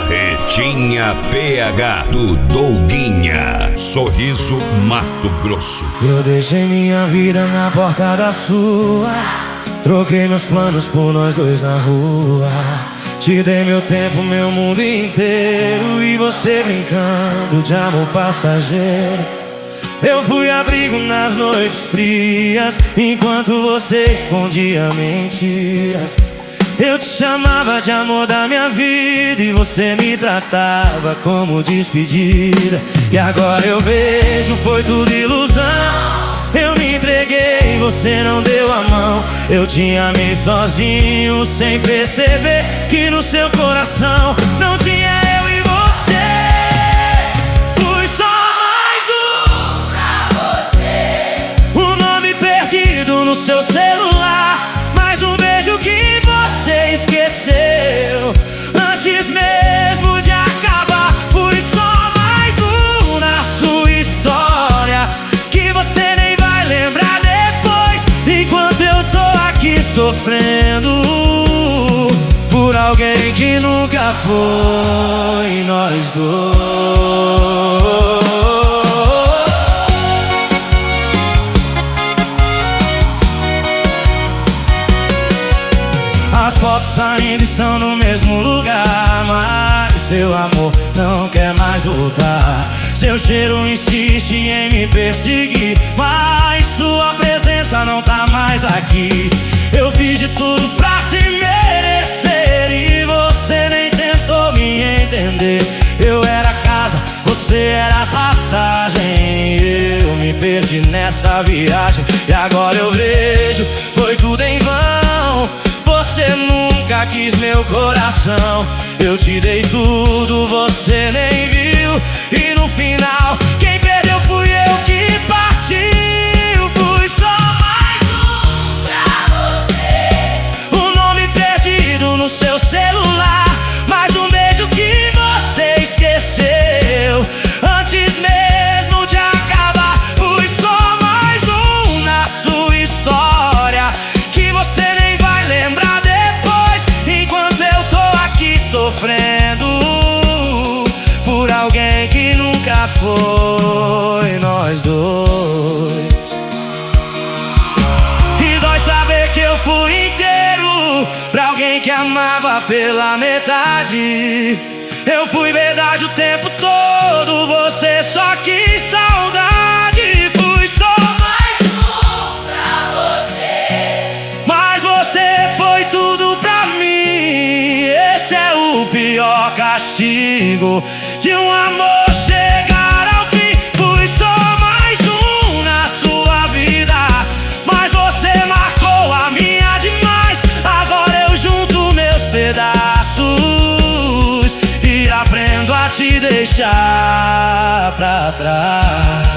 Barretinha PH do Douguinha, Sorriso, Mato Grosso. Eu deixei minha vida na porta da sua, troquei meus planos por nós dois na rua. Te dei meu tempo, meu mundo inteiro, e você brincando de amor passageiro. Eu fui abrigo nas noites frias, enquanto você escondia mentiras. Eu te chamava de amor da minha vida, e você me tratava como despedida. E agora eu vejo, foi tudo ilusão. Eu me entreguei, você não deu a mão. Eu te amei sozinho, sem perceber que no seu coração não tinha eu e você. Fui só mais um pra você, um nome perdido no seu celular, mais um beijo que você esqueceu antes mesmo de acabar. Fui só mais um na sua história, que você nem vai lembrar depois, enquanto eu tô aqui sofrendo por alguém que nunca foi nós dois. As fotos ainda estão no mesmo lugar, mas seu amor não quer mais voltar. Seu cheiro insiste em me perseguir, mas sua presença não tá mais aqui. Eu fiz de tudo pra te merecer, e você nem tentou me entender. Eu era casa, você era passagem, eu me perdi nessa viagem. E agora eu vejo, foi tudo em vão. Você nunca quis meu coração. Eu te dei tudo, você nem viu, e no final quem perdeu fui eu que partiu. Fui só mais um pra você, um nome perdido no seu celular, mais um beijo que você esqueceu antes mesmo de acabar. Fui só mais um na sua história, que você nem vai lembrar depois, enquanto eu tô aqui sofrendo por alguém que nunca foi nós dois. E dói saber que eu fui inteiro pra alguém que amava pela metade. Eu fui verdade o tempo todo, você só quis saudade. Fui só mais um pra você, mas você foi tudo pra mim. Esse é o pior castigo de um amor chegar ao fim. Fui só mais um na sua vida, mas você marcou a minha demais. Agora eu junto meus pedaços e aprendo a te deixar pra trás.